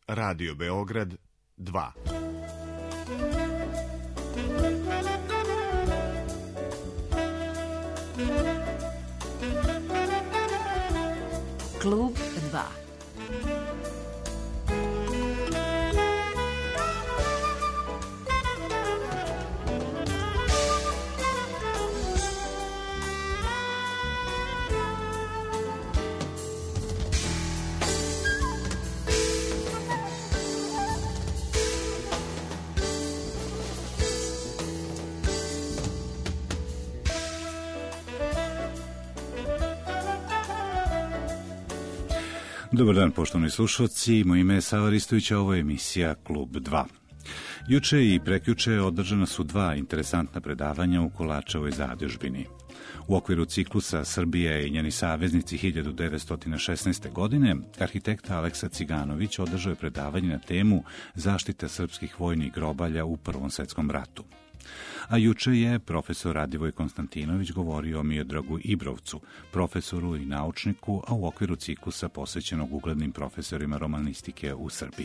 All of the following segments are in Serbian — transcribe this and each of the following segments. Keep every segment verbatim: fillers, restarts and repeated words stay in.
Radio Beograd dva. Klub dva. Dobar dan, poštovani slušalci, moje ime je Sava Ristović, a ovo je emisija Klub dva. Juče i prekjuče održana su dva interesantna predavanja u Kolačevoj zadužbini. U okviru ciklusa Srbija i njeni saveznici hiljadu devetsto šesnaeste. godine, arhitekta Aleksa Ciganović održao je predavanje na temu zaštita srpskih vojnih grobalja u Prvom svetskom ratu. A juče je profesor Radivoj Konstantinović govorio o Miodragu Ibrovcu, profesoru i naučniku, a u okviru ciklusa posvećenog uglednim profesorima romanistike u Srbiji.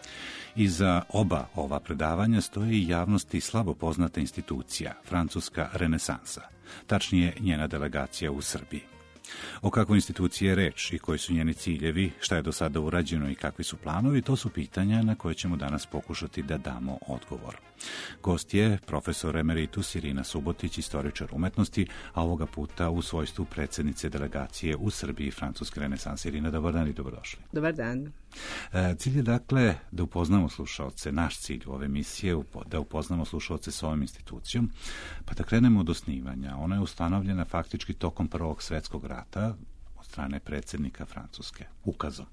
Iza oba ova predavanja stoji javnosti slabo poznata institucija, francuska renesansa, tačnije njena delegacija u Srbiji. O kakvoj instituciji je reč i koji su njeni ciljevi, šta je do sada urađeno i kakvi su planovi, to su pitanja na koje ćemo danas pokušati da damo odgovor. Gost je profesor emeritus Irina Subotić, istoričar umetnosti, a ovoga puta u svojstvu predsjednice delegacije u Srbiji francuske renesanse. Irina, dobar dan i dobrodošli. Dobar dan. Cilj je dakle da upoznamo slušaoce, naš cilj u ove emisije, da upoznamo slušaoce s ovom institucijom, pa da krenemo od osnivanja. Ona je ustanovljena faktički tokom Prvog svjetskog rata od strane predsjednika Francuske, ukazom.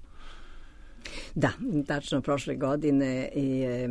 Da, tačno prošle godine je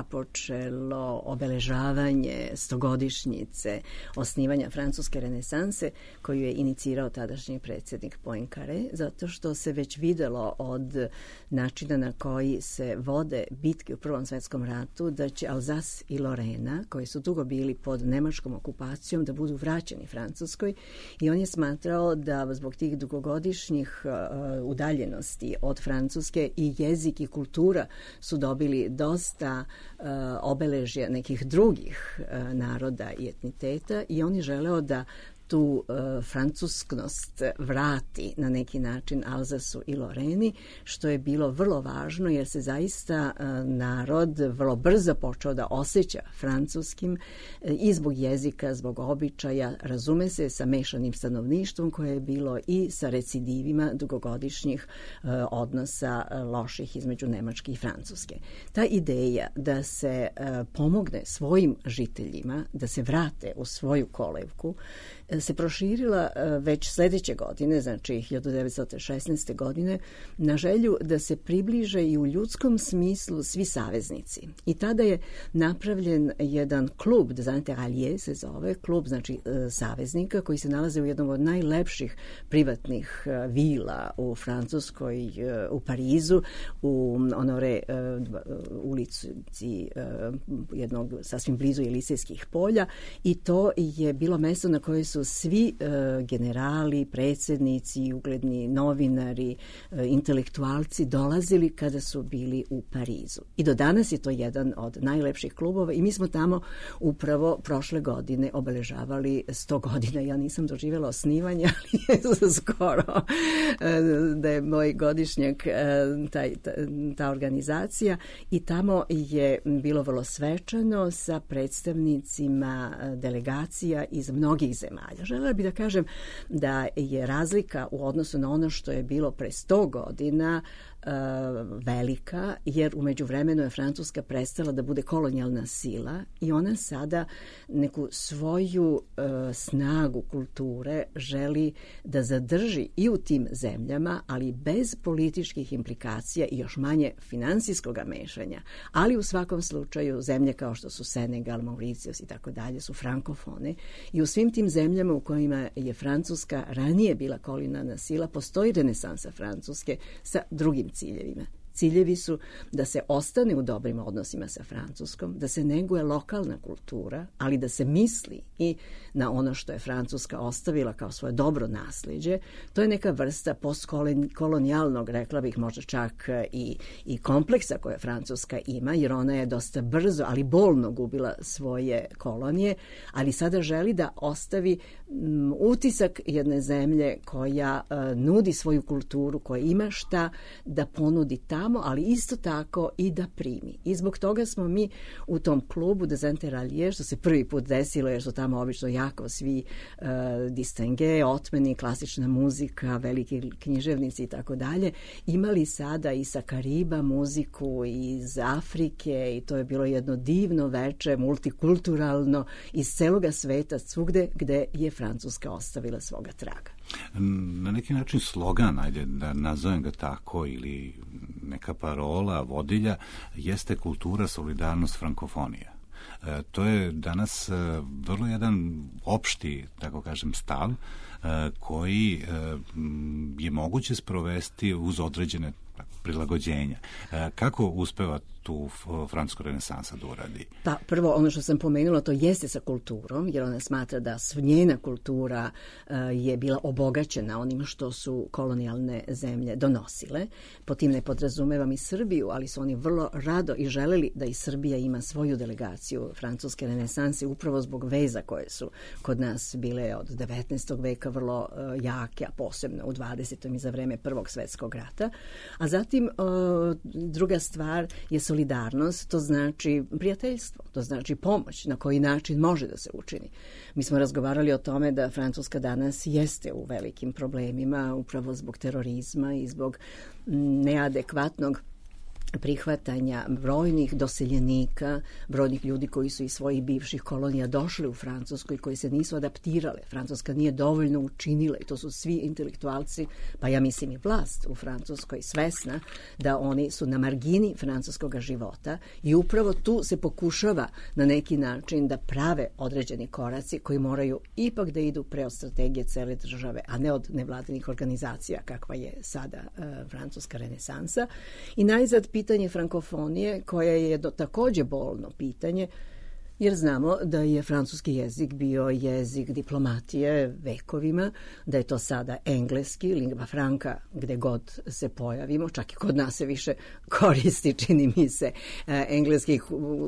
započelo obeležavanje stogodišnjice osnivanja francuske renesanse koju je inicirao tadašnji predsjednik Poincaré, zato što se već videlo od načina na koji se vode bitke u Prvom svjetskom ratu da će Alsace i Lorena, koji su dugo bili pod nemačkom okupacijom, da budu vraćeni Francuskoj, i on je smatrao da zbog tih dugogodišnjih uh, udaljenosti od Francuske i jezik i kultura su dobili dosta uh, obeležja nekih drugih uh, naroda i etniteta, i on je želeo da tu uh, francusknost vrati na neki način Alzasu i Loreni, što je bilo vrlo važno jer se zaista uh, narod vrlo brzo počeo da osjeća francuskim uh, i zbog jezika, zbog običaja, razume se, sa mešanim stanovništvom koje je bilo i sa recidivima dugogodišnjih uh, odnosa uh, loših između Nemačke i Francuske. Ta ideja da se uh, pomogne svojim žiteljima, da se vrate u svoju kolevku, se proširila već sljedeće godine, znači hiljadu devetsto šesnaeste. godine, na želju da se približe i u ljudskom smislu svi saveznici. I tada je napravljen jedan klub, des Interalliés se zove, klub znači saveznika, koji se nalaze u jednom od najlepših privatnih vila u Francuskoj, u Parizu, u Honore ulici jednog sasvim blizu Elisejskih polja, i to je bilo mesto na koje su svi uh, generali, predsjednici, ugledni novinari, uh, intelektualci dolazili kada su bili u Parizu. I do danas je to jedan od najlepših klubova i mi smo tamo upravo prošle godine obeležavali sto godina. Ja nisam doživjela osnivanje, ali je skoro uh, da je moj godišnjak uh, taj, ta, ta organizacija, i tamo je bilo vrlo svečano sa predstavnicima uh, delegacija iz mnogih zemalja. Želela bih da kažem da je razlika u odnosu na ono što je bilo pre sto godina uh, velika, jer u međuvremenu je Francuska prestala da bude kolonijalna sila i ona sada neku svoju uh, snagu kulture želi da zadrži i u tim zemljama, ali bez političkih implikacija i još manje finansijskog mešanja. Ali u svakom slučaju zemlje kao što su Senegal, Mauricijus i tako dalje su frankofone, i u svim tim zemljama u kojima je Francuska ranije bila kolonijalna sila postoji renesansa Francuske sa drugim ciljevima. Ciljevi su da se ostane u dobrim odnosima sa Francuskom, da se neguje lokalna kultura, ali da se misli i na ono što je Francuska ostavila kao svoje dobro nasljeđe. To je neka vrsta postkolonijalnog, rekla bih možda čak i, i kompleksa koje Francuska ima, jer ona je dosta brzo, ali bolno gubila svoje kolonije, ali sada želi da ostavi m, utisak jedne zemlje koja e, nudi svoju kulturu, koja ima šta da ponudi tamo, ali isto tako i da primi. I zbog toga smo mi u tom klubu Des Interalliés, što se prvi put desilo, jer su tamo obično jako svi e, distingue, otmeni, klasična muzika, veliki književnici i tako dalje, imali sada i sa Kariba muziku iz Afrike i to je bilo jedno divno veče, multikulturalno, iz celoga sveta, svugde gde je Francuska ostavila svoga traga. Na neki način slogan, ajde da nazovem ga tako, ili neka parola, vodilja, jeste kultura, solidarnost, frankofonija. E, to je danas e, vrlo jedan opšti, tako kažem, stav, e, koji e, je moguće sprovesti uz određene prilagođenja. E, kako uspeva tu francuska renesansa da uradi? Pa prvo, ono što sam pomenula, to jeste sa kulturom, jer ona smatra da njena kultura uh, je bila obogaćena onim što su kolonijalne zemlje donosile. Po tim ne podrazumevam i Srbiju, ali su oni vrlo rado i želeli da i Srbija ima svoju delegaciju francuske renesanse, upravo zbog veza koje su kod nas bile od devetnaestog veka vrlo uh, jake, a posebno u dvadesetom i za vreme Prvog svetskog rata. A zatim uh, druga stvar je solidarnost, to znači prijateljstvo, to znači pomoć, na koji način može da se učini. Mi smo razgovarali o tome da Francuska danas jeste u velikim problemima upravo zbog terorizma i zbog neadekvatnog prihvatanja brojnih doseljenika, brojnih ljudi koji su iz svojih bivših kolonija došli u Francusku i koji se nisu adaptirale. Francuska nije dovoljno učinila i to su svi intelektualci, pa ja mislim i vlast u Francuskoj svesna da oni su na margini francuskog života i upravo tu se pokušava na neki način da prave određeni koraci koji moraju ipak da idu pre od strategije cele države, a ne od nevladinih organizacija kakva je sada uh, francuska renesansa. I najzad pitanje frankofonije, koje je jedno takođe bolno pitanje, jer znamo da je francuski jezik bio jezik diplomatije vekovima, da je to sada engleski, lingva franca, gde god se pojavimo, čak i kod nas se više koristi, čini mi se, engleskih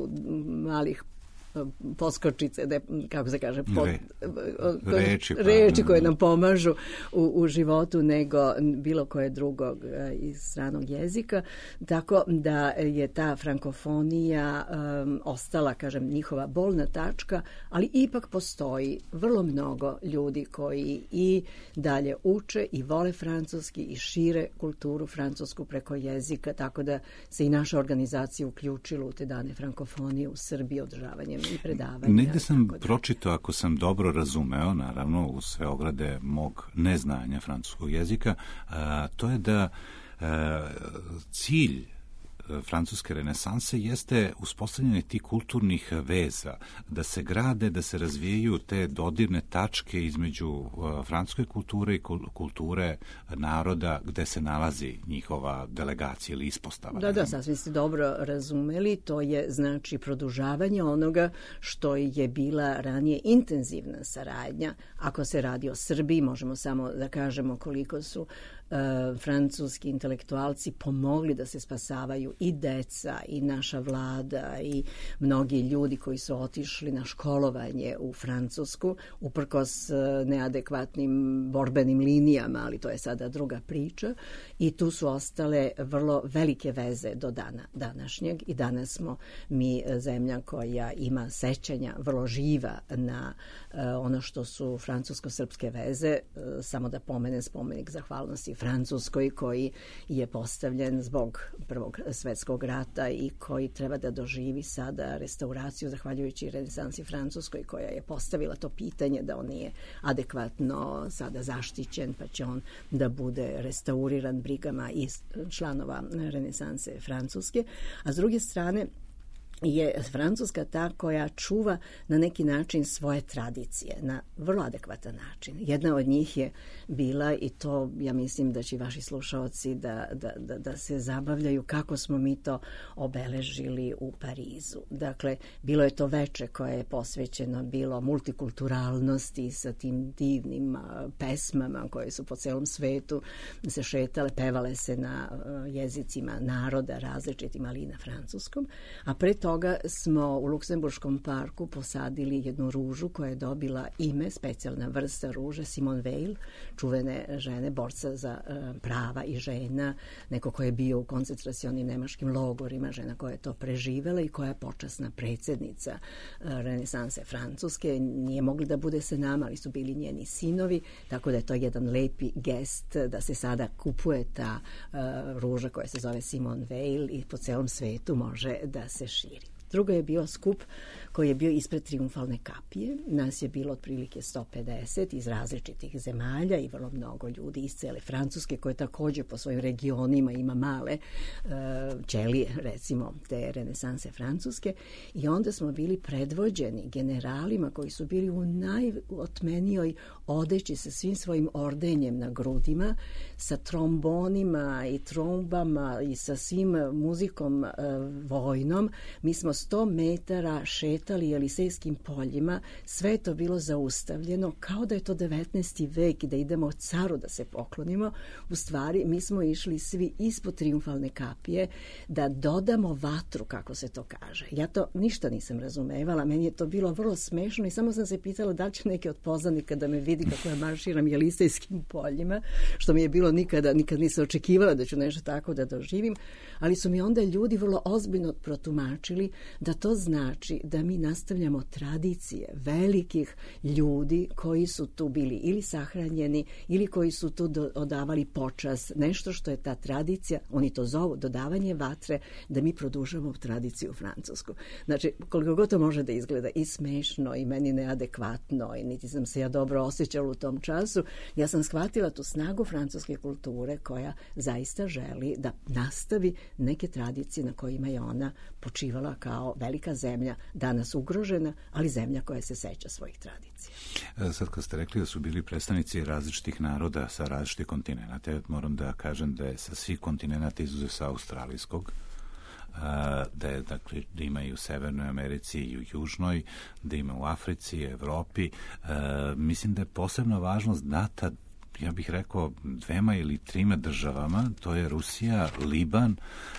malih poskočice, de, kako se kaže, pod, Re, reči, pa, reči koje nam pomažu u, u životu nego bilo koje drugog iz stranog jezika. Tako da je ta frankofonija um, ostala, kažem, njihova bolna tačka, ali ipak postoji vrlo mnogo ljudi koji i dalje uče i vole francuski i šire kulturu francusku preko jezika, tako da se i naša organizacija uključila u te dane frankofonije u Srbiji održavanjem i predavanja. Negde sam pročitao, ako sam dobro razumeo, naravno uz sve ograde mog neznanja francuskog jezika, a, to je da a, cilj francuske renesanse jeste uspostavljanje tih kulturnih veza, da se grade, da se razvijaju te dodirne tačke između uh, francuske kulture i kulture naroda gde se nalazi njihova delegacija ili ispostava. Da, da, sasvim ste dobro razumeli. To je znači produžavanje onoga što je bila ranije intenzivna saradnja. Ako se radi o Srbiji, možemo samo da kažemo koliko su Uh, francuski intelektualci pomogli da se spasavaju i deca i naša vlada i mnogi ljudi koji su otišli na školovanje u Francusku uprkos uh, neadekvatnim borbenim linijama, ali to je sada druga priča i tu su ostale vrlo velike veze do dana današnjeg i danas smo mi zemlja koja ima sećanja vrlo živa na uh, ono što su francusko-srpske veze. Uh, samo da pomenem spomenik zahvalnosti Francuskoj koji je postavljen zbog Prvog svetskog rata i koji treba da doživi sada restauraciju zahvaljujući renesansi Francuskoj koja je postavila to pitanje da on nije adekvatno sada zaštićen pa će on da bude restauriran brigama i članova renesanse Francuske. A s druge strane je Francuska ta koja čuva na neki način svoje tradicije, na vrlo adekvatan način. Jedna od njih je bila, i to ja mislim da će vaši slušaoci da, da, da, da se zabavljaju, kako smo mi to obeležili u Parizu. Dakle, bilo je to veče koje je posvećeno bilo multikulturalnosti sa tim divnim pesmama koje su po celom svetu se šetale, pevale se na jezicima naroda različitim, ali i na francuskom. A pre toga smo u Luksemburškom parku posadili jednu ružu koja je dobila ime, specijalna vrsta ruže, Simone Veil, čuvene žene, borca za uh, prava i žena, neko ko je bio u koncentracionim nemačkim logorima, žena koja je to preživela i koja je počasna predsjednica uh, renesanse Francuske. Nije mogla da bude sa nama, ali su bili njeni sinovi, tako da je to jedan lepi gest da se sada kupuje ta uh, ruža koja se zove Simone Veil i po celom svetu može da se širi. Drugo je bio skup koji je bio ispred Triumfalne kapije. Nas je bilo otprilike sto pedeset iz različitih zemalja i vrlo mnogo ljudi iz cele Francuske, koje također po svojim regionima ima male uh, ćelije, recimo, te renesanse Francuske. I onda smo bili predvođeni generalima koji su bili u najotmenijoj odeći sa svim svojim ordenjem na grudima, sa trombonima i trombama i sa svim muzikom uh, vojnom. Mi smo sto metara šetali Elisejskim poljima, sve je to bilo zaustavljeno, kao da je to devetnaesti vek i da idemo caru da se poklonimo. U stvari, mi smo išli svi ispod Triumfalne kapije da dodamo vatru, kako se to kaže. Ja to ništa nisam razumevala, meni je to bilo vrlo smešno i samo sam se pitala da li će neki od poznanika da me vidi kako ja marširam Elisejskim poljima, što mi je bilo nikada, nikad nisam očekivala da ću nešto tako da doživim, ali su mi onda ljudi vrlo ozbiljno protumačili da to znači da mi nastavljamo tradicije velikih ljudi koji su tu bili ili sahranjeni ili koji su tu do, odavali počast, nešto što je ta tradicija, oni to zovu dodavanje vatre, da mi produžamo tradiciju francusku. Znači, koliko god to može da izgleda i smešno i meni neadekvatno i niti sam se ja dobro osjećala u tom času, ja sam shvatila tu snagu francuske kulture koja zaista želi da nastavi neke tradicije na kojima je ona počivala kao velika zemlja, danas ugrožena, ali zemlja koja se seća svojih tradicija. Sad kad ste rekli da su bili predstavnici različitih naroda sa različitih kontinenata, moram da kažem da je sa svih kontinenata izuzev sa australijskog, da je, dakle, da ima i u Severnoj Americi i u Južnoj, da ima u Africi i Evropi. Mislim da je posebna važnost data, ja bih rekao, dvema ili trima državama, to je Rusija, Liban,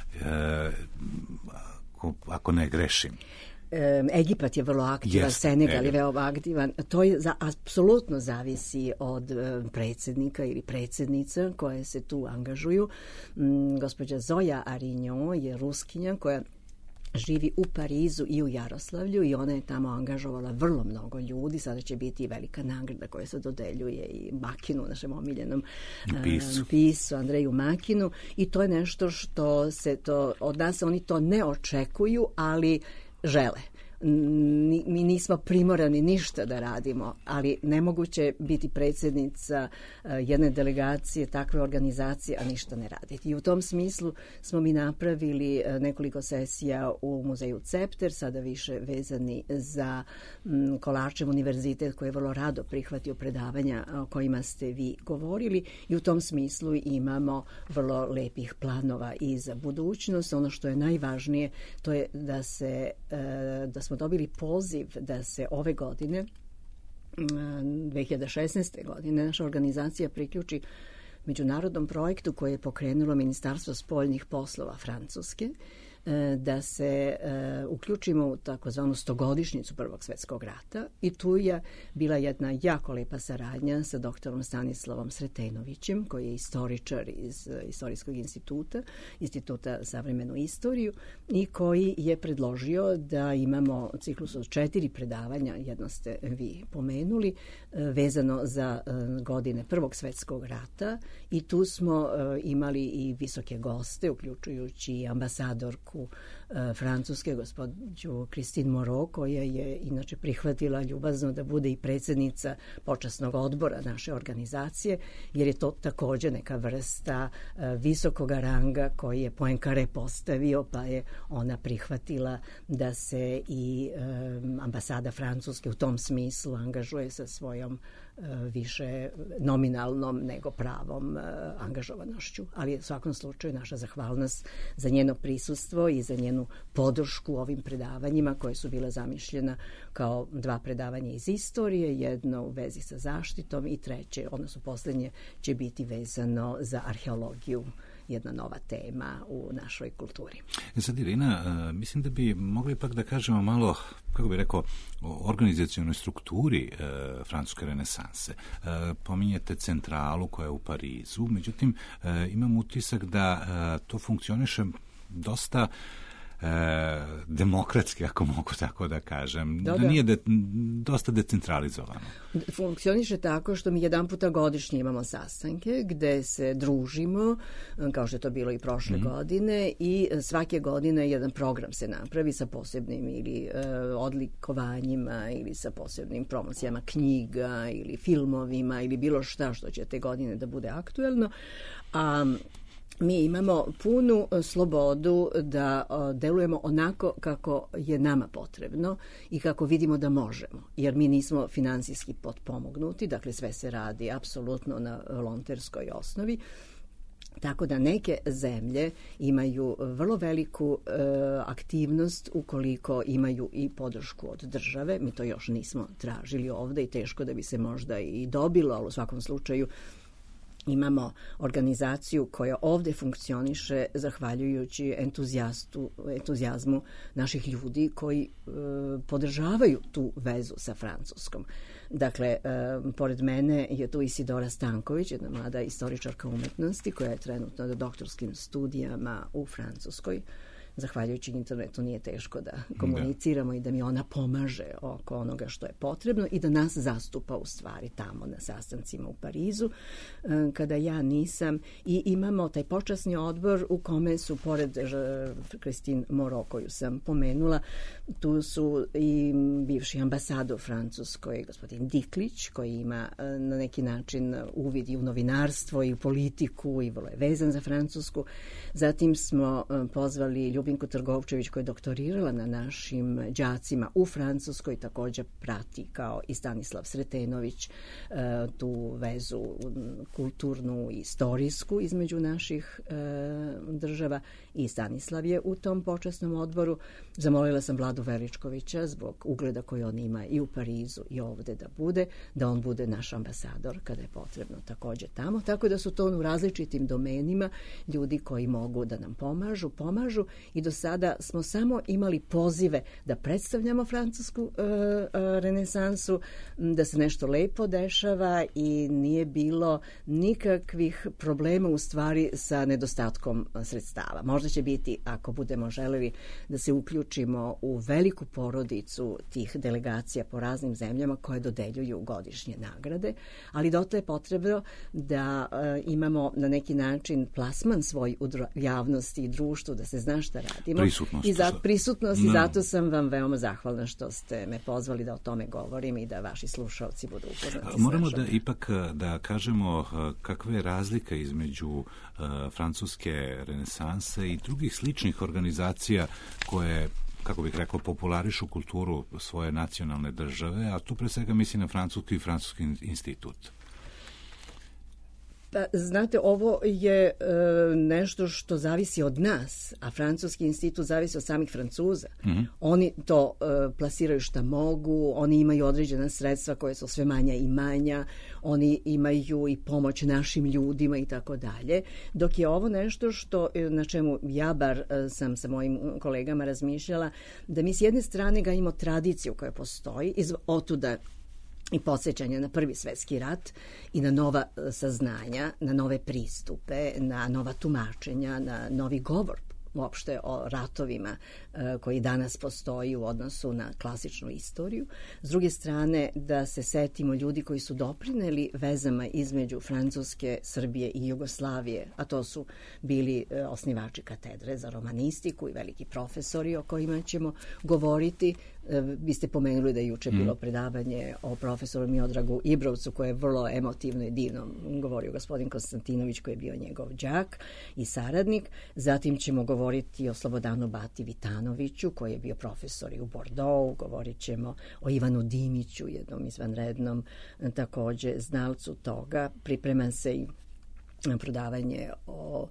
ako ne grešim. Egipat je vrlo aktivan, yes, Senegal je veoma aktivan. To je za, apsolutno zavisi od e, predsjednika ili predsjednica koje se tu angažuju. Mm, gospođa Zoja Arignon je Ruskinja koja živi u Parizu i u Jaroslavlju i ona je tamo angažovala vrlo mnogo ljudi. Sada će biti velika nagrada koja se dodeljuje i Makinu, našem omiljenom pisu. pisu Andreju Makinu, i to je nešto što se to, od nas oni to ne očekuju, ali žele. Mi nismo primorani ništa da radimo, ali nemoguće biti predsjednica jedne delegacije takve organizacije, a ništa ne raditi. I u tom smislu smo mi napravili nekoliko sesija u muzeju Cepter, sada više vezani za Kolačev univerzitet koji je vrlo rado prihvatio predavanja o kojima ste vi govorili, i u tom smislu imamo vrlo lepih planova i za budućnost. Ono što je najvažnije, to je da se da smo dobili poziv da se ove godine, dve hiljade šesnaeste. godine, naša organizacija priključi međunarodnom projektu koje je pokrenulo Ministarstvo spoljnih poslova Francuske, da se uh, uključimo u takozvanu stogodišnjicu Prvog svjetskog rata, i tu je bila jedna jako lepa saradnja sa doktorom Stanislavom Sretenovićem, koji je istoričar iz uh, Istorijskog instituta, Instituta za savremenu istoriju, i koji je predložio da imamo ciklus od četiri predavanja, jedno ste vi pomenuli, uh, vezano za uh, godine Prvog svjetskog rata, i tu smo uh, imali i visoke goste, uključujući ambasadorku predsjedniku e, Francuske, gospođu Christine Moreau, koja je inače prihvatila ljubazno da bude i predsjednica počasnog odbora naše organizacije, jer je to također neka vrsta e, visokog ranga koji je Poincaré postavio, pa je ona prihvatila da se i e, ambasada Francuske u tom smislu angažuje sa svojom više nominalnom nego pravom angažovanošću. Ali u svakom slučaju naša zahvalnost za njeno prisustvo i za njenu podršku ovim predavanjima koje su bile zamišljena kao dva predavanja iz istorije, jedno u vezi sa zaštitom i treće, odnosno posljednje, će biti vezano za arheologiju, jedna nova tema u našoj kulturi. Sad, Irina, mislim da bi mogli pak da kažemo malo, kako bi rekao, o organizacionoj strukturi e, francuske renesanse. E, pominjete centralu koja je u Parizu, međutim, e, imam utisak da e, to funkcioniše dosta E, demokratski, ako mogu tako da kažem, da, da. da nije de, dosta decentralizovano. Funkcioniše tako što mi jedan puta godišnje imamo sastanke gde se družimo, kao što je to bilo i prošle mm-hmm. godine, i svake godine jedan program se napravi sa posebnim ili e, odlikovanjima ili sa posebnim promocijama knjiga ili filmovima ili bilo šta što će te godine da bude aktuelno, a mi imamo punu slobodu da delujemo onako kako je nama potrebno i kako vidimo da možemo, jer mi nismo finansijski potpomognuti, dakle sve se radi apsolutno na volonterskoj osnovi. Tako da neke zemlje imaju vrlo veliku e, aktivnost ukoliko imaju i podršku od države. Mi to još nismo tražili ovde i teško da bi se možda i dobilo, ali u svakom slučaju imamo organizaciju koja ovde funkcioniše zahvaljujući entuzijastu, entuzijazmu naših ljudi koji e, podržavaju tu vezu sa Francuskom. Dakle, e, pored mene je tu Isidora Stanković, jedna mlada istoričarka umetnosti koja je trenutno na doktorskim studijama u Francuskoj. Zahvaljujući internetu nije teško da komuniciramo da. i da mi ona pomaže oko onoga što je potrebno i da nas zastupa u stvari tamo na sastancima u Parizu, kada ja nisam. I imamo taj počasni odbor u kome su, pored Christine Moreau koju sam pomenula, tu su i bivši ambasador Francuskoj, gospodin Diklić, koji ima na neki način uvid i u novinarstvo i u politiku i vrlo je vezan za Francusku. Zatim smo pozvali Ljubinku Trgovčević koja je doktorirala na našim đacima u Francuskoj, također prati kao i Stanislav Sretenović tu vezu kulturnu i istorijsku između naših država, i Stanislav je u tom počasnom odboru. Zamolila sam Vladu Veličkovića zbog ugleda koji on ima i u Parizu i ovde da bude, da on bude naš ambasador kada je potrebno također tamo, tako da su to u različitim domenima ljudi koji mogu da nam pomažu, pomažu i do sada smo samo imali pozive da predstavljamo francusku e, e, renesansu, da se nešto lepo dešava i nije bilo nikakvih problema u stvari sa nedostatkom sredstava. Možda će biti, ako budemo želeli, da se uključimo u veliku porodicu tih delegacija po raznim zemljama koje dodeljuju godišnje nagrade, ali dotle je potrebno da e, imamo na neki način plasman svoj u javnosti i društvu, da se zna šta radimo. Prisutnost. I za prisutnost no. I zato sam vam veoma zahvalna što ste me pozvali da o tome govorim i da vaši slušalci budu upoznati. Moramo da ipak da kažemo kakva je razlika između uh, francuske renesanse i drugih sličnih organizacija koje, kako bih rekao, popularišu kulturu svoje nacionalne države, a tu pre svega mislim na Francusku i Francuski institut. Pa, znate, ovo je e, nešto što zavisi od nas, a Francuski institut zavisi od samih Francuza. Mm-hmm. Oni to e, plasiraju šta mogu, oni imaju određena sredstva koje su sve manja i manja, oni imaju i pomoć našim ljudima i tako dalje, dok je ovo nešto što, na čemu ja bar sam sa mojim kolegama razmišljala, da mi s jedne strane ga imamo tradiciju koja postoji, iz otuda i podsjećanja na Prvi svjetski rat i na nova saznanja, na nove pristupe, na nova tumačenja, na novi govor uopšte o ratovima koji danas postoji u odnosu na klasičnu istoriju. S druge strane, da se setimo ljudi koji su doprineli vezama između Francuske, Srbije i Jugoslavije, a to su bili osnivači katedre za romanistiku i veliki profesori o kojima ćemo govoriti. Vi ste pomenuli da je juče bilo predavanje o profesoru Miodragu Ibrovcu, koje je vrlo emotivno i divno govorio gospodin Konstantinović, koji je bio njegov đak i saradnik. Zatim ćemo govoriti o Slobodanu Bati Vitanoviću, koji je bio profesor i u Bordeauxu. Govorit ćemo o Ivanu Dimiću, jednom izvanrednom takođe znalcu toga. Priprema se i predavanje o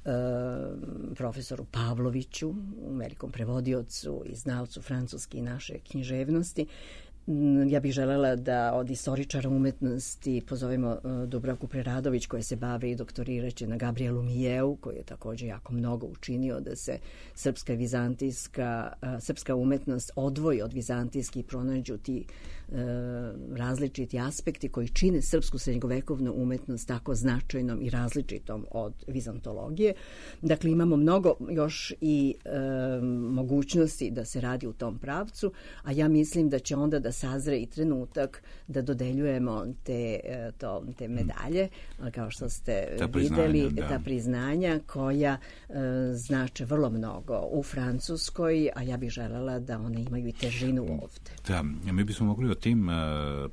profesoru Pavloviću, velikom prevodiocu i znalcu francuske i naše književnosti. Ja bih želela da od istoričara umetnosti pozovemo Dubravku Preradović, koja se bavi i doktoriraće na Gabrielu Mijeu, koji je takođe jako mnogo učinio da se srpska i vizantijska, srpska umetnost odvoji od vizantijski i pronađu ti e, različiti aspekti koji čine srpsku srednjovekovnu umetnost tako značajnom i različitom od vizantologije. Dakle, imamo mnogo još i e, mogućnosti da se radi u tom pravcu, a ja mislim da će onda da sazre i trenutak da dodeljujemo te, to, te medalje, kao što ste ta videli, da. ta priznanja koja e, znače vrlo mnogo u Francuskoj, a ja bih želela da one imaju i težinu ovde. Da, mi bismo mogli o tim uh,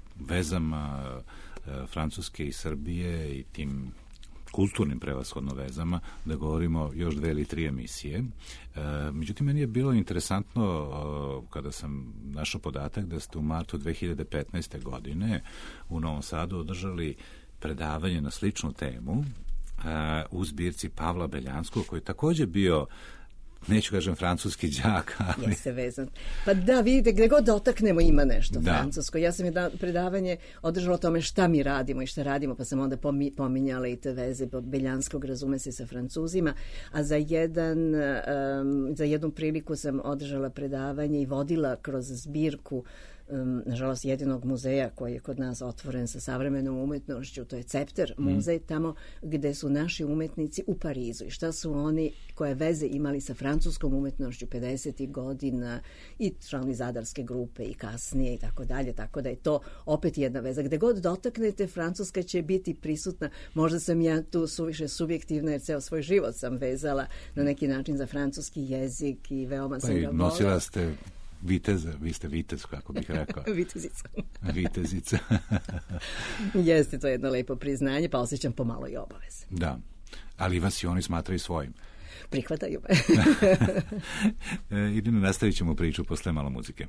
vezama uh, Francuske i Srbije i tim kulturnim prevashodno vezama da govorimo još dve ili tri emisije. E, međutim, meni je bilo interesantno e, kada sam našao podatak da ste u martu dve hiljade petnaeste. godine u Novom Sadu održali predavanje na sličnu temu e, u zbirci Pavla Beljanskog, koji je takođe bio, neću kažem francuski đak, ali... Jeste vezan. Pa da, vidite, gde god dotaknemo ima nešto da. francusko. Ja sam jedan predavanje održala o tome šta mi radimo i šta radimo, pa sam onda pominjala i te veze Beljanskog, razume se, sa Francuzima, a za, jedan, um, za jednu priliku sam održala predavanje i vodila kroz zbirku Um, nažalost jedinog muzeja koji je kod nas otvoren sa savremenom umetnošću, to je Cepter muzej, mm. tamo gde su naši umetnici u Parizu i šta su oni koje veze imali sa francuskom umetnošću pedesetih godina i članovi Zadarske grupe i kasnije i tako dalje, tako da je to opet jedna veza. Gde god dotaknete, Francuska će biti prisutna. Možda sam ja tu suviše subjektivna jer ceo svoj život sam vezala na neki način za francuski jezik i veoma sam pa ga nosila ste viteza, vi ste vitez, kako bih rekao. Vitezica. Vitezica. Jeste, to je jedno lepo priznanje, pa osjećam pomalo i obaveze. Da, ali vas i oni smatraju svojim. Prihvataju me. e, idemo, nastavit ćemo priču posle malo muzike.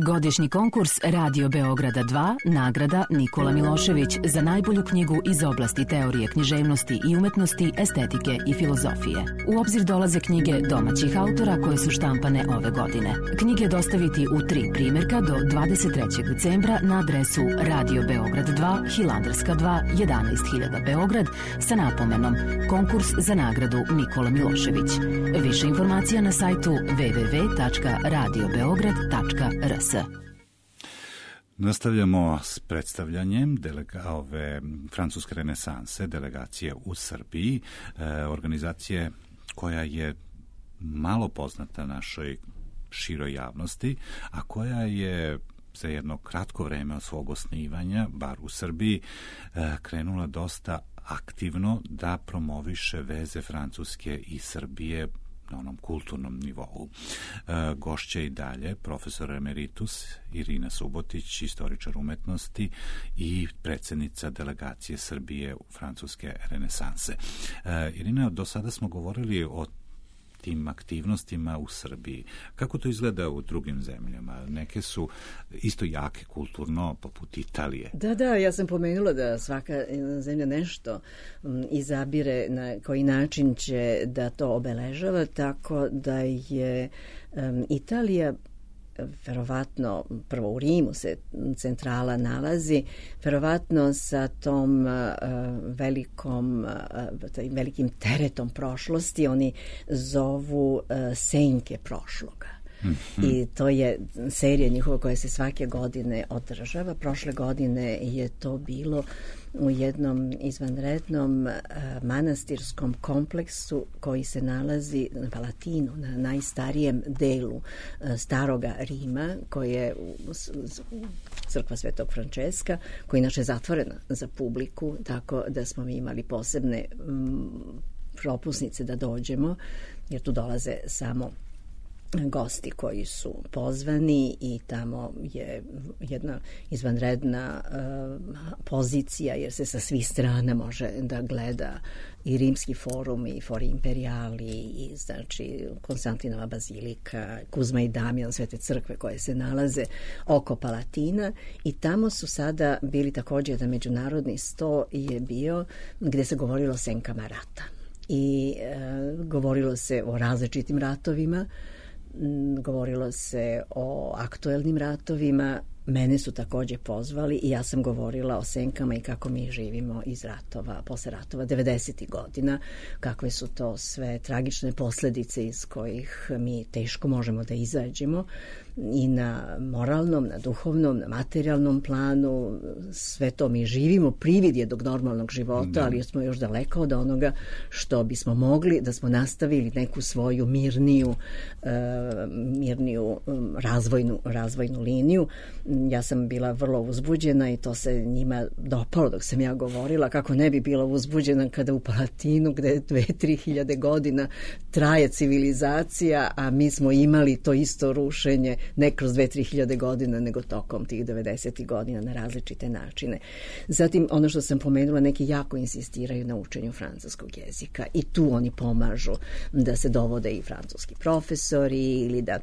Godišnji konkurs Radio Beograda dva, nagrada Nikola Milošević za najbolju knjigu iz oblasti teorije književnosti i umetnosti, estetike i filozofije. U obzir dolaze knjige domaćih autora koje su štampane ove godine. Knjige dostaviti u tri primjerka do dvadeset trećeg decembra na adresu Radio Beograd dva, Hilandarska dva, jedanaest hiljada Beograd sa napomenom Konkurs za nagradu Nikola Milošević. Više informacija na sajtu w w w tačka radio beograd tačka r s. Nastavljamo s predstavljanjem delega, ove francuske renesanse, delegacije u Srbiji, e, organizacije koja je malo poznata našoj široj javnosti, a koja je za jedno kratko vreme od svog osnivanja, bar u Srbiji, e, krenula dosta aktivno da promoviše veze Francuske i Srbije na onom kulturnom nivou. E, gošće i dalje profesor emeritus Irina Subotić, istoričar umetnosti i predsjednica delegacije Srbije u francuske renesanse. E, Irina, do sada smo govorili o tim aktivnostima u Srbiji. Kako to izgleda u drugim zemljama? Neke su isto jake kulturno, poput Italije. Da, da, ja sam pomenula da svaka zemlja nešto izabire na koji način će da to obeležava, tako da je um, Italija verovatno, prvo u Rimu se centrala nalazi, verovatno sa tom uh, velikom, uh, velikim teretom prošlosti, oni zovu uh, senke prošloga. Mm-hmm. I to je serija njihova koja se svake godine održava. Prošle godine je to bilo u jednom izvanrednom uh, manastirskom kompleksu koji se nalazi na Palatinu, na najstarijem delu uh, staroga Rima, koji je u, u, crkva Svetog Frančeska, koja je inače zatvorena za publiku, tako da smo mi imali posebne um, propusnice da dođemo, jer tu dolaze samo gosti koji su pozvani i tamo je jedna izvanredna uh, pozicija, jer se sa svih strana može da gleda i Rimski forum i Fori Imperiali i znači Konstantinova bazilika, Kuzma i Damjan, sve te crkve koje se nalaze oko Palatina, i tamo su sada bili također da međunarodni sto je bio gdje se govorilo o senkama rata i uh, govorilo se o različitim ratovima, govorilo se o aktuelnim ratovima. Mene su također pozvali i ja sam govorila o senkama i kako mi živimo iz ratova, posle ratova devedesetih godina, kakve su to sve tragične posljedice iz kojih mi teško možemo da izađemo, i na moralnom, na duhovnom, na materijalnom planu. Sve to mi živimo, privid je do normalnog života, da. Ali smo još daleko od onoga što bismo mogli da smo nastavili neku svoju mirniju, uh, mirniju um, razvojnu, razvojnu liniju. Ja sam bila vrlo uzbuđena i to se njima dopalo dok sam ja govorila, kako ne bi bila uzbuđena kada u Palatinu, gde dve, tri hiljade godina traje civilizacija, a mi smo imali to isto rušenje ne kroz dve, tri hiljade godina, nego tokom tih devedesetih godina na različite načine. Zatim, ono što sam pomenula, neki jako insistiraju na učenju francuskog jezika i tu oni pomažu da se dovode i francuski profesori ili da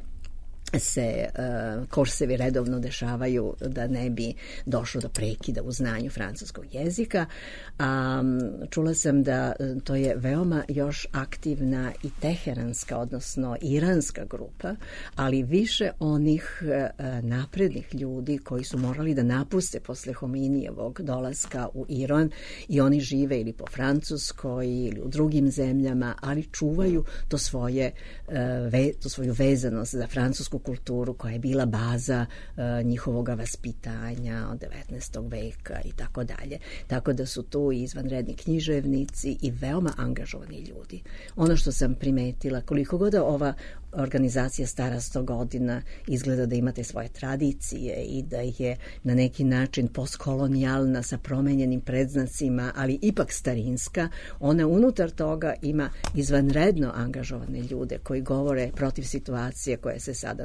se uh, kursevi redovno dešavaju da ne bi došlo do prekida u znanju francuskog jezika. Um, čula sam da to je veoma još aktivna i teheranska, odnosno iranska grupa, ali više onih uh, naprednih ljudi koji su morali da napuste posle Hominijevog dolaska u Iran i oni žive ili po Francuskoj ili u drugim zemljama, ali čuvaju to svoje, uh, ve, to svoju vezanost za francusku kulturu koja je bila baza uh, njihovog vaspitanja od devetnaestog veka i tako dalje. Tako da su tu izvanredni književnici i veoma angažovani ljudi. Ono što sam primetila, koliko god ova organizacija stara sto godina, izgleda da imate svoje tradicije i da je na neki način postkolonijalna sa promenjenim predznacima, ali ipak starinska, ona unutar toga ima izvanredno angažovane ljude koji govore protiv situacije koja se sada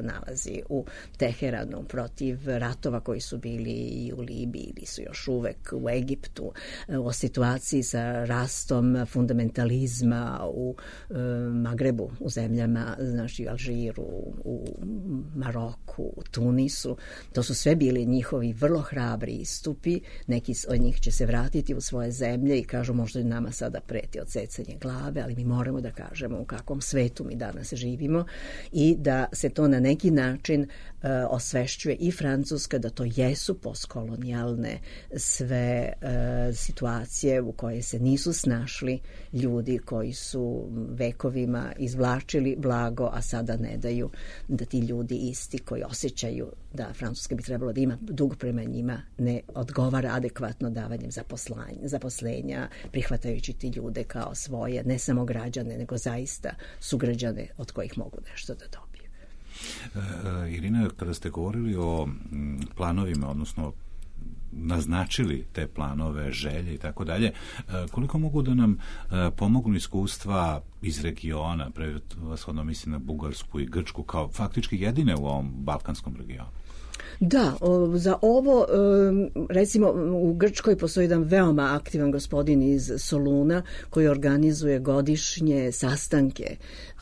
nalazi u Teheranu protiv ratova koji su bili i u Libiji ili su još uvek u Egiptu, o situaciji sa rastom fundamentalizma u e, Magrebu, u zemljama, znači u Alžiru, u Maroku, u Tunisu. To su sve bili njihovi vrlo hrabri istupi. Neki od njih će se vratiti u svoje zemlje i kažu možda nama sada preti odsecanje glave, ali mi moramo da kažemo u kakvom svetu mi danas živimo i da se to na neki način uh, osvešćuje i Francuska, da to jesu postkolonijalne sve uh, situacije u koje se nisu snašli ljudi koji su vekovima izvlačili blago, a sada ne daju da ti ljudi isti koji osjećaju da Francuska bi trebalo da ima dug prema njima ne odgovara adekvatno davanjem zaposlenja, prihvatajući ti ljude kao svoje, ne samo građane, nego zaista sugrađane od kojih mogu nešto da dobiju. E, Irina, kada ste govorili o planovima, odnosno naznačili te planove, želje i tako dalje, koliko mogu da nam pomognu iskustva iz regiona, prevashodno mislim na Bugarsku i Grčku, kao faktički jedine u ovom balkanskom regionu? Da, o, za ovo, recimo u Grčkoj postoji jedan veoma aktivan gospodin iz Soluna koji organizuje godišnje sastanke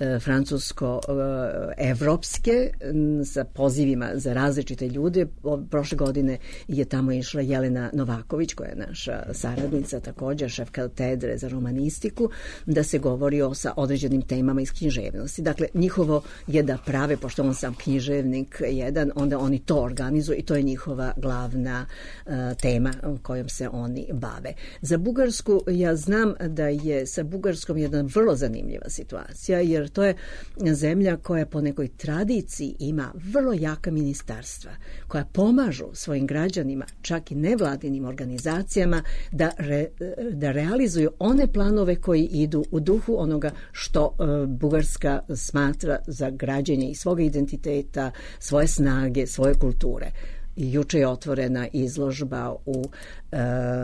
francusko-evropske sa pozivima za različite ljude. Prošle godine je tamo išla Jelena Novaković, koja je naša saradnica, također šef katedre za romanistiku, da se govori o sa određenim temama iz književnosti. Dakle, njihovo je da prave, pošto on sam književnik jedan, onda oni to organizuju i to je njihova glavna uh, tema kojom se oni bave. Za Bugarsku ja znam da je sa Bugarskom jedna vrlo zanimljiva situacija, jer to je zemlja koja po nekoj tradiciji ima vrlo jaka ministarstva, koja pomažu svojim građanima, čak i nevladinim organizacijama, da, re, da realizuju one planove koji idu u duhu onoga što uh, Bugarska smatra za građenje i svoga identiteta, svoje snage, svoje kulture. I juče je otvorena izložba u e,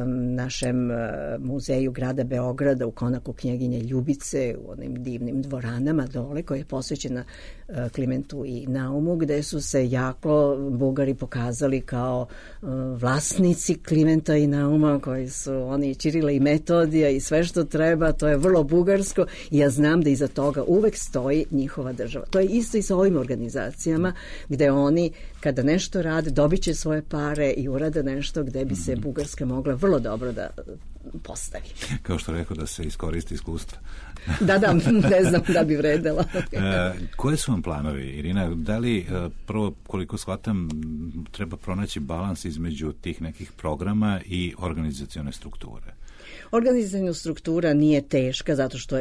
našem e, muzeju grada Beograda u konaku knjeginje Ljubice, u onim divnim dvoranama dole, koja je posvećena e, Klimentu i Naumu, gde su se jako Bugari pokazali kao e, vlasnici Klimenta i Nauma, koji su oni Ćirila i Metodija i sve što treba. To je vrlo bugarsko i ja znam da iza toga uvek stoji njihova država. To je isto i sa ovim organizacijama, gde oni kada nešto rade, dobit će svoje pare i urade nešto gde bi se Bugarska mogla vrlo dobro da postavi. Kao što rekao, da se iskoristi iskustva. Da, da, ne znam da bi vredela. e, koje su vam planovi, Irina? Da li, prvo, koliko shvatam, treba pronaći balans između tih nekih programa i organizacione strukture? Organizacijna struktura nije teška zato što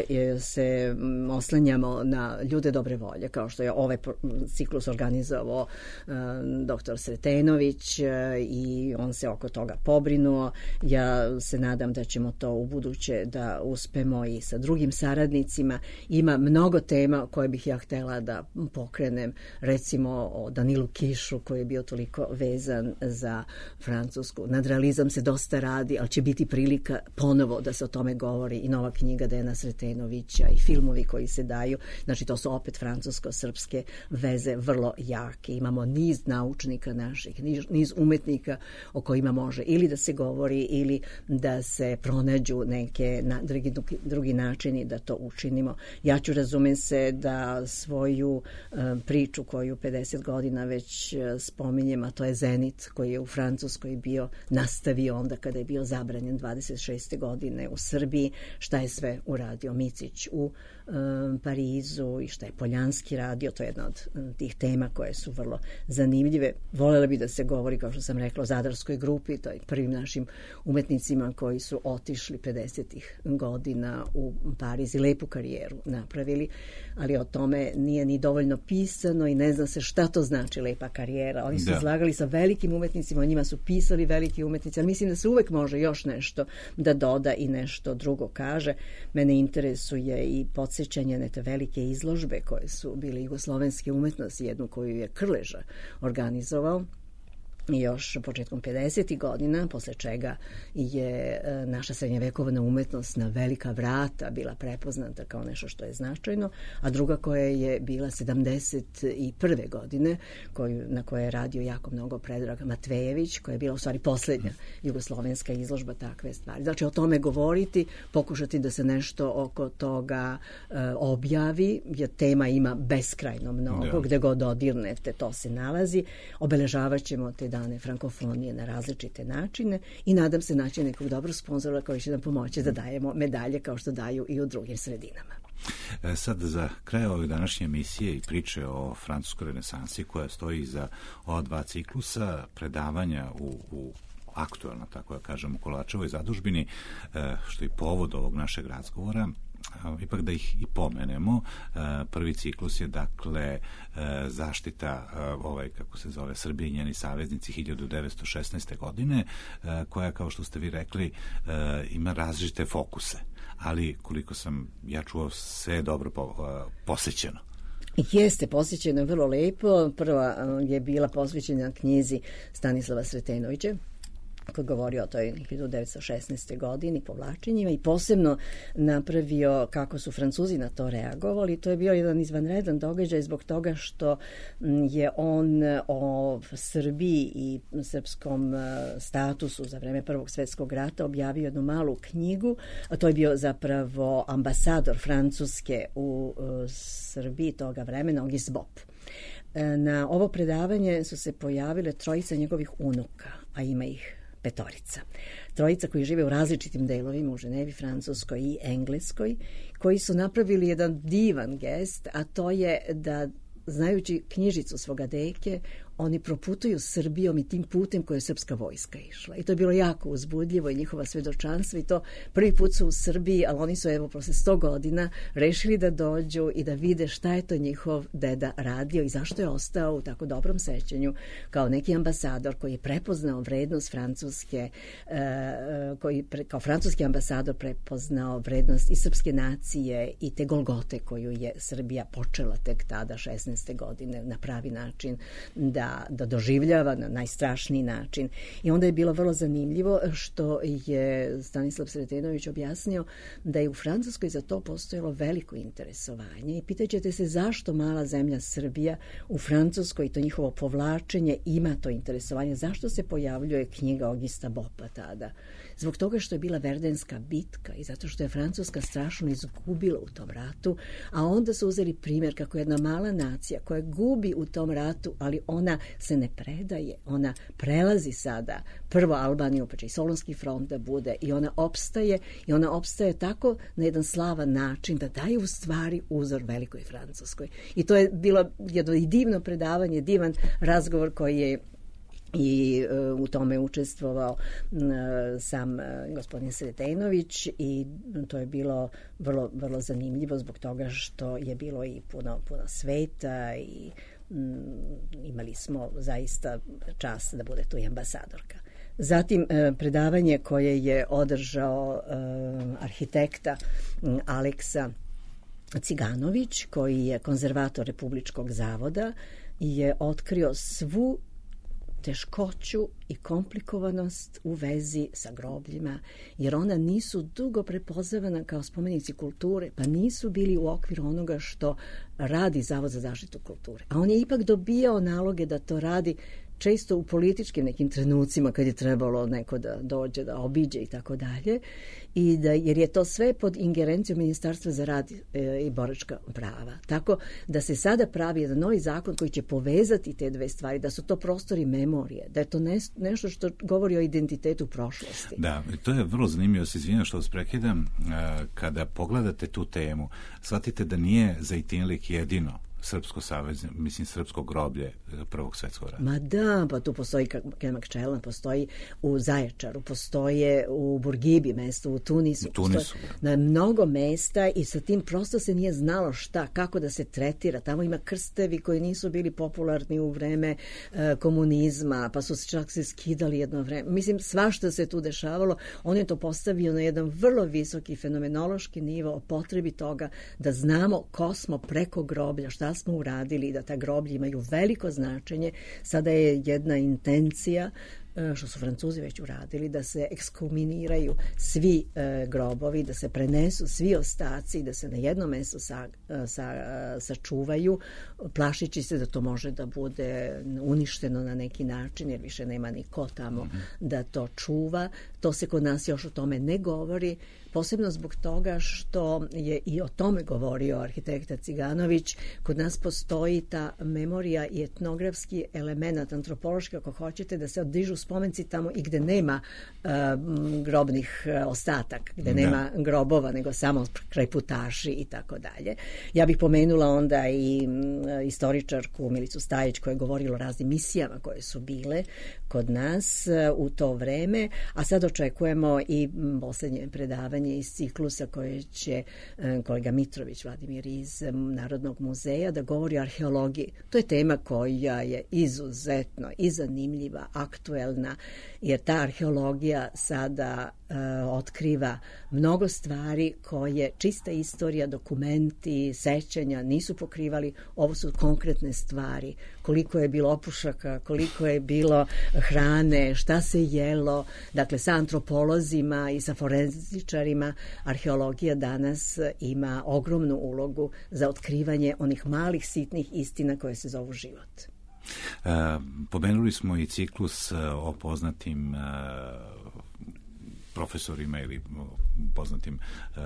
se oslanjamo na ljude dobre volje, kao što je ovaj ciklus organizovao uh, doktor Sretenović uh, i on se oko toga pobrinuo. Ja se nadam da ćemo to u buduće da uspemo i sa drugim saradnicima. Ima mnogo tema koje bih ja htela da pokrenem, recimo o Danilu Kišu koji je bio toliko vezan za Francusku. Nadrealizam se dosta radi, ali će biti prilika ponovo da se o tome govori i nova knjiga Dejana Sretenovića i filmovi koji se daju. Znači to su opet francusko-srpske veze vrlo jake. Imamo niz naučnika naših, niz umetnika o kojima može ili da se govori ili da se pronađu neke na, drugi, drugi načini da to učinimo. Ja ću, razumem se, da svoju uh, priču koju pedeset godina već uh, spominjem, a to je Zenit koji je u Francuskoj bio, nastavio onda kada je bio zabranjen dvadeset šeste godine u Srbiji, šta je sve uradio Micić u um, Parizu i šta je Poljanski radio. To je jedna od um, tih tema koje su vrlo zanimljive. Volela bi da se govori, kao što sam rekla, o Zadarskoj grupi, to je prvim našim umetnicima koji su otišli pedesetih godina u Pariz i lepu karijeru napravili, ali o tome nije ni dovoljno pisano i ne zna se šta to znači lepa karijera. Oni su da. izlagali sa velikim umetnicima, o njima su pisali veliki umetnici, ali mislim da se uvek može još nešto da doda i nešto drugo kaže. Mene interesuje i podsjećanje na te velike izložbe koje su bile jugoslovenske umetnosti, jednu koju je Krleža organizovao još početkom pedesetih godina, posle čega je naša srednjevekovna umetnost na velika vrata bila prepoznata kao nešto što je značajno, a druga koja je bila sedamdeset prve godine, koju, na kojoj je radio jako mnogo Predrag Matvejević, koja je bila u stvari poslednja jugoslovenska izložba takve stvari. Znači o tome govoriti, pokušati da se nešto oko toga e, objavi, jer tema ima beskrajno mnogo, ja. Gde god dodirnete to se nalazi. Obeležavat ćemo te dane frankofonije na različite načine i nadam se naći nekog dobrog sponzora koji će nam pomoći da dajemo medalje kao što daju i u drugim sredinama. E, sad za kraj ove današnje emisije i priče o francuskoj renesansi koja stoji za ova dva ciklusa predavanja u, u aktualno, tako da kažem, u Kolačevoj zadužbini, e, što je povod ovog našeg razgovora, ipak da ih i pomenemo. Prvi ciklus je dakle zaštita ovaj, kako se zove, Srbije i njeni saveznici hiljadu devetsto šesnaeste. godine, koja, kao što ste vi rekli, ima različite fokuse, ali koliko sam ja čuo, sve je dobro po, posećeno. Jeste, posjećeno je vrlo lepo. Prva je bila posvećena knjizi Stanislava Sretenovića, koji govori o toj hiljadu devetsto šesnaeste. godini, povlačenjima, i posebno napravio kako su Francuzi na to reagovali. To je bio jedan izvanredan događaj zbog toga što je on o Srbiji i srpskom statusu za vreme Prvog svjetskog rata objavio jednu malu knjigu, a to je bio zapravo ambasador Francuske u Srbiji toga vremena, Auguste Bopp. Na ovo predavanje su se pojavile trojica njegovih unuka, a ima ih petorica. Trojica koji žive u različitim delovima u Ženevi, Francuskoj i Engleskoj, koji su napravili jedan divan gest, a to je da, znajući knjižicu svoga deke, oni proputuju Srbijom i tim putem koje je srpska vojska išla. I to je bilo jako uzbudljivo i njihova svedočanstva, i to prvi put su u Srbiji, ali oni su evo posle sto godina rešili da dođu i da vide šta je to njihov deda radio i zašto je ostao u tako dobrom sećanju kao neki ambasador koji je prepoznao vrednost Francuske, koji kao francuski ambasador prepoznao vrednost i srpske nacije i te golgote koju je Srbija počela tek tada šesnaeste. godine na pravi način da da doživljava na najstrašniji način. I onda je bilo vrlo zanimljivo što je Stanislav Sretenović objasnio da je u Francuskoj za to postojalo veliko interesovanje i pitaćete se zašto mala zemlja Srbija u Francuskoj, to njihovo povlačenje, ima to interesovanje, zašto se pojavljuje knjiga Augusta Boppa tada. Zbog toga što je bila Verdenska bitka i zato što je Francuska strašno izgubila u tom ratu, a onda su uzeli primjer kako jedna mala nacija koja gubi u tom ratu, ali ona se ne predaje, ona prelazi sada prvo Albaniju, pa će i Solunski front da bude, i ona opstaje, i ona opstaje tako na jedan slavan način da daje u stvari uzor velikoj Francuskoj. I to je bilo jedno i divno predavanje, divan razgovor koji je i uh, u tome učestvovao uh, sam uh, gospodin Sretenović, i to je bilo vrlo, vrlo zanimljivo zbog toga što je bilo i puno, puno sveta i um, imali smo zaista čast da bude tu i ambasadorka. Zatim uh, predavanje koje je održao uh, arhitekta um, Aleksa Ciganović, koji je konzervator Republičkog zavoda, je otkrio svu teškoću i komplikovanost u vezi sa grobljima, jer ona nisu dugo prepoznavana kao spomenici kulture, pa nisu bili u okviru onoga što radi Zavod za zaštitu kulture. A on je ipak dobijao naloge da to radi često u političkim nekim trenucima kad je trebalo neko da dođe, da obiđe i tako dalje, i da, jer je to sve pod ingerencijom Ministarstva za rad e, i boračka prava. Tako da se sada pravi jedan novi zakon koji će povezati te dve stvari, da su to prostori memorije, da je to ne, nešto što govori o identitetu prošlosti. Da, to je vrlo zanimljivo, se izvinjam što vas prekidam. Kada pogledate tu temu, shvatite da nije Zejtinlik jedino srpsko savez, mislim srpsko groblje Prvog svjetskog rata. Ma da, pa tu postoji Kemakčela, postoji u Zaječaru, postoje u Burgibi mesto, u Tunisu. U Tunisu. Na mnogo mesta, i sa tim prosto se nije znalo šta, kako da se tretira. Tamo ima krstevi koji nisu bili popularni u vreme e, komunizma, pa su se čak se skidali jedno vreme. Mislim, svašta se tu dešavalo. On je to postavio na jedan vrlo visoki fenomenološki nivo o potrebi toga da znamo ko smo preko groblja, šta šta smo uradili i da ta groblja imaju veliko značenje. Sada je jedna intencija, što su Francuzi već uradili, da se ekshuminiraju svi e, grobovi, da se prenesu svi ostaci, da se na jedno mesto sa, sa, sačuvaju, plašići se da to može da bude uništeno na neki način, jer više nema niko tamo mm-hmm. da to čuva. To se kod nas još o tome ne govori, posebno zbog toga što je i o tome govorio arhitekta Ciganović. Kod nas postoji ta memorija i etnografski element, antropološki ako hoćete, da se odižu spomenci tamo i gde nema uh, grobnih ostatak, gde da. nema grobova, nego samo krajputaši i tako dalje. Ja bih pomenula onda i um, istoričarku Milicu Stajić koja je govorila o raznim misijama koje su bile kod nas uh, u to vreme, a sad očekujemo i um, poslednje predavanje iz ciklusa koje će um, kolega Mitrović Vladimir iz um, Narodnog muzeja da govori o arheologiji. To je tema koja je izuzetno i zanimljiva, aktuelna, jer ta arheologija sada uh, otkriva mnogo stvari koje čista istorija, dokumenti, sećanja nisu pokrivali. Ovo su konkretne stvari. Koliko je bilo opušaka, koliko je bilo hrane, šta se jelo. Dakle, sa antropolozima i sa forenzičarima arheologija danas ima ogromnu ulogu za otkrivanje onih malih sitnih istina koje se zovu život. E, pomenuli smo i ciklus o poznatim e, profesorima ili poznatim e,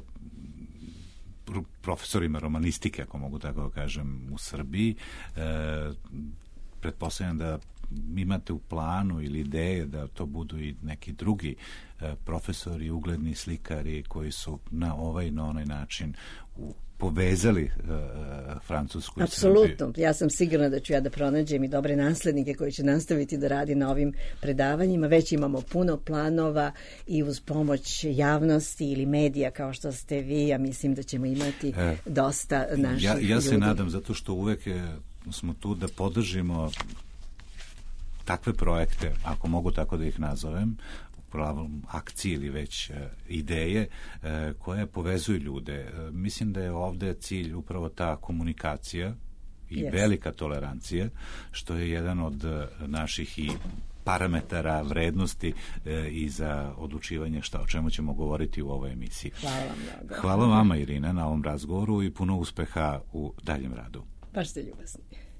profesorima romanistike, ako mogu tako kažem, u Srbiji. E, pretpostavljam da imate u planu ili ideje da to budu i neki drugi e, profesori, ugledni slikari koji su na ovaj i na onaj način u povezali uh, Francusku i Srbiju. Apsolutno. Ja sam sigurna da ću ja da pronađem i dobre naslednike koji će nastaviti da radi na ovim predavanjima. Već imamo puno planova i uz pomoć javnosti ili medija kao što ste vi, ja mislim da ćemo imati e, dosta naših ja, ja se ljudi. nadam, zato što uvek je, smo tu da podržimo takve projekte, ako mogu tako da ih nazovem, akcije ili već e, ideje e, koje povezuju ljude. E, mislim da je ovde cilj upravo ta komunikacija i yes. velika tolerancija, što je jedan od naših i parametara vrednosti e, i za odlučivanje šta o čemu ćemo govoriti u ovoj emisiji. Hvala vam. Da, da. Hvala vama, Irina, na ovom razgovoru i puno uspeha u daljem radu. Baš ste ljubasni.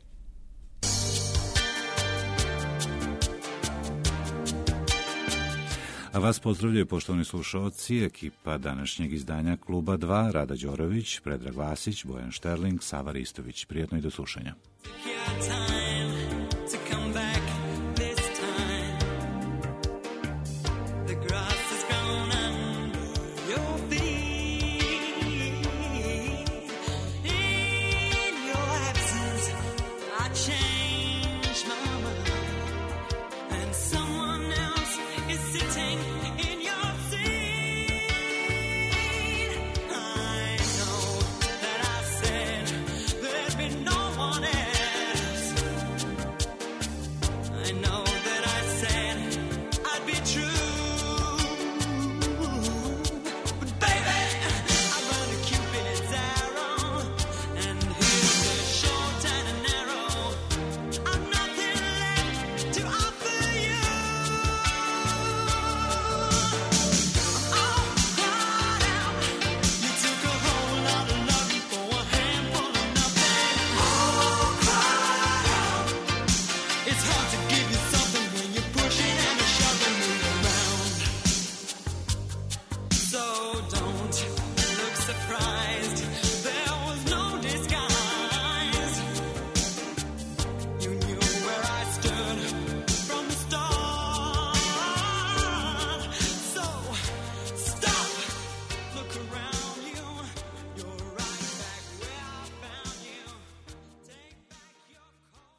A vas pozdravljaju, poštovani slušalci, ekipa današnjeg izdanja Kluba dva, Rada Đorović, Predrag Vasić, Bojan Šterling, Sava Ristović. Prijetno i do slušanja.